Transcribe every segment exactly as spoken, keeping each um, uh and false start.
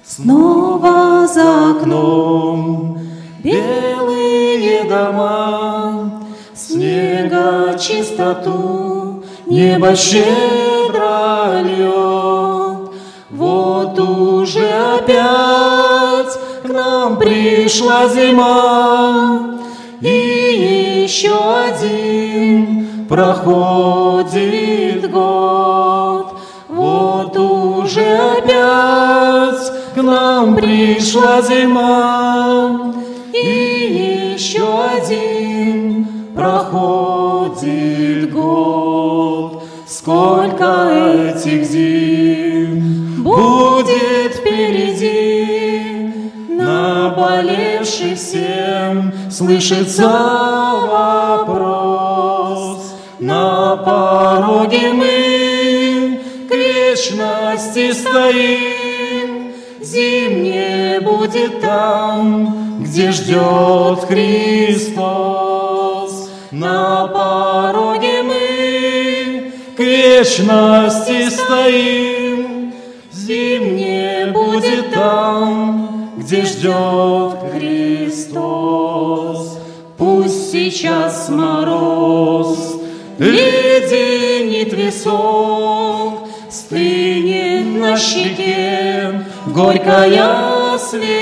Снова за окном белые дома, снега чистоту небо щедро льет. Вот уже опять к нам пришла зима, и еще один проходит год. Вот уже опять к нам пришла зима, и еще один проходит год. Сколько этих зим будет впереди, наболевший всем слышится вопрос. На пороге мы к вечности стоим, зимнее будет там, где ждет Христос. На пороге мы к вечности стоим, зимнее будет там, где ждет Христос. Пусть сейчас мороз леденит висок, стынет на щеке горькая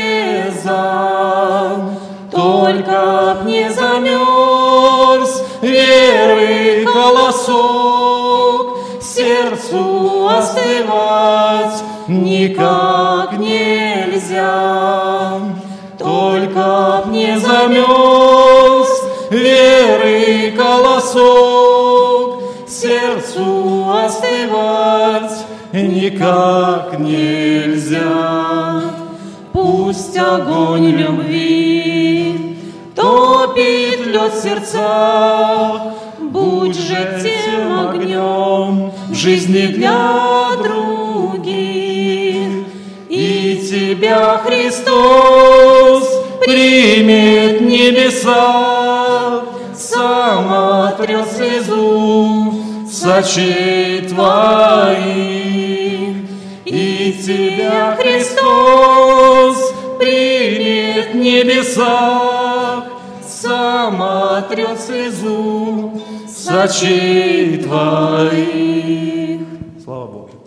слеза. Только б не замерз веры колосок, сердцу остывать никак нельзя. Только б не замерз веры колосок, сердцу остывать никак нельзя. Пусть огонь любви топит лед в сердцах, будь же тем огнем в жизни для других. И тебя Христос примет в небеса, сам отрет слезу с очей твоих. И тебя Христос примет в небесах, сам отрет слезу с очей твоих.